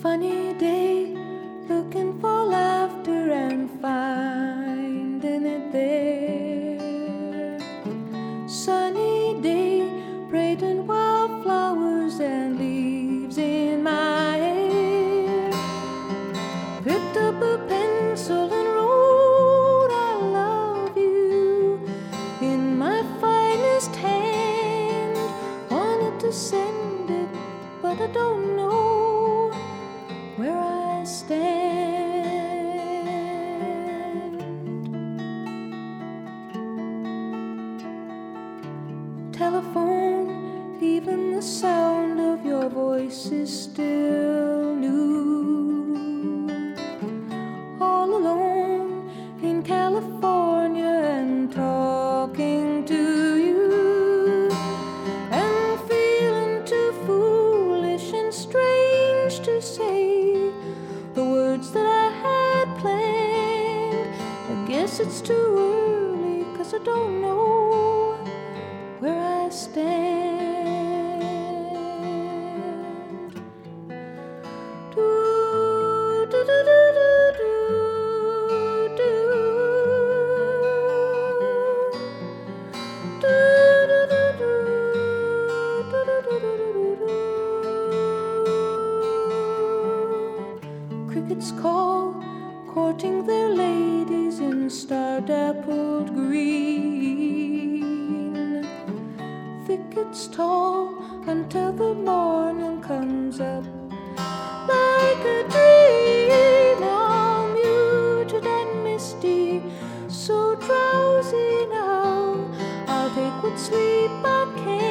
Funny day, looking for laughter and finding it there. Sunny day, braiding wildflowers and leaves in my hair. Picked up a pencil and wrote I love you in my finest hand. Wanted to send it, but I don't know where I stand. Telephone, even the sound of your voice is still new. All alone in California and talking to you, and feeling too foolish and strange to say the words that I had planned. I guess it's too early, 'cause I don't know where I stand. Do, do, do, do, do, do, do. Do, do, do, do, do, do, do, do, do. Crickets call, courting their ladies in star-dappled green. Thickets tall until the morning comes up like a dream, all muted and misty, so drowsy now. I'll take what sleep I can.